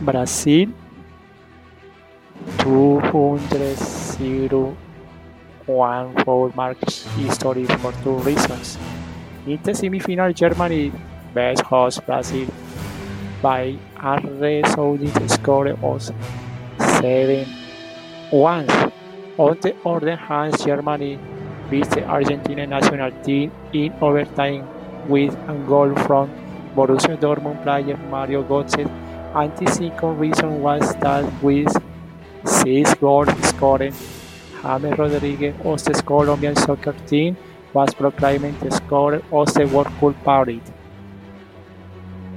Brazil 201 for marks history for two reasons. In the semifinal, Germany best host Brazil by a resounding score of 7-1. On the other hand, Germany beat the Argentine national team in overtime with a goal from Borussia Dortmund player Mario Götze, and the second reason was that with 6 goals scored, James Rodriguez of the Colombian soccer team was proclaimed the scorer of the World Cup parade.